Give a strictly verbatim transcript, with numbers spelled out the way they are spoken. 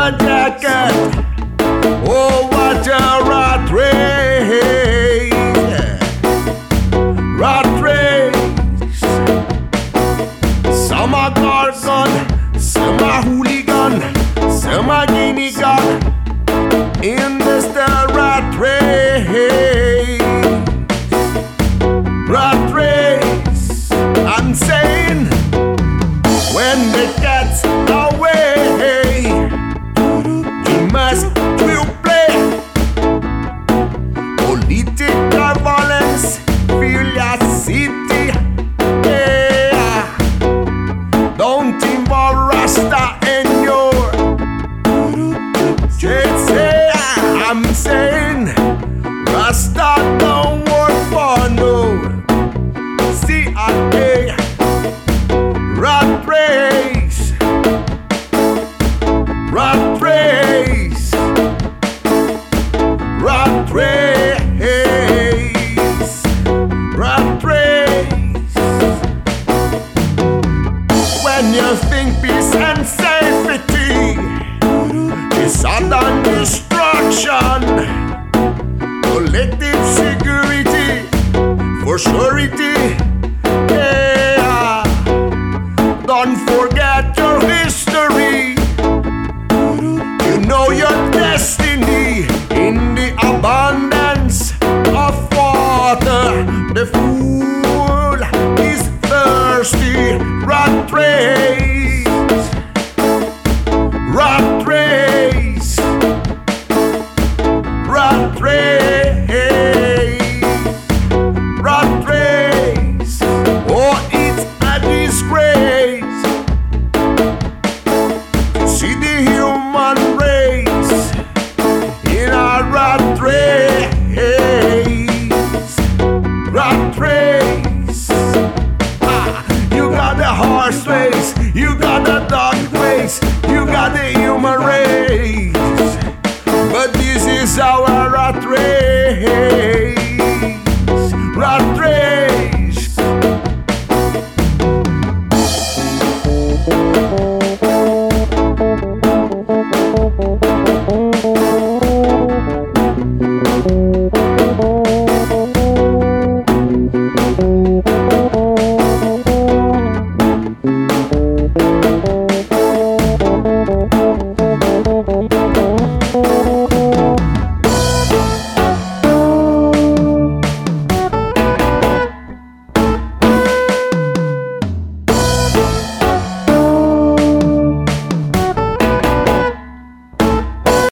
leather jacket. Oh, what a rat race. Rat race. Some are gargon, some are hooligan, some are guinea gun. In this the rat race. Rat race. I'm saying, when the cat's away, he must will play political violence, feel your city. Yeah. Don't involve Rasta in your chase. I'm saying, Rasta don't work for no C I A. Rat race. Rat race. Rat race. Rat race. When you think peace and safety is sudden destruction, collective security for surety. Yeah. Don't forget your history. You know your destiny in the abundance of water, the food.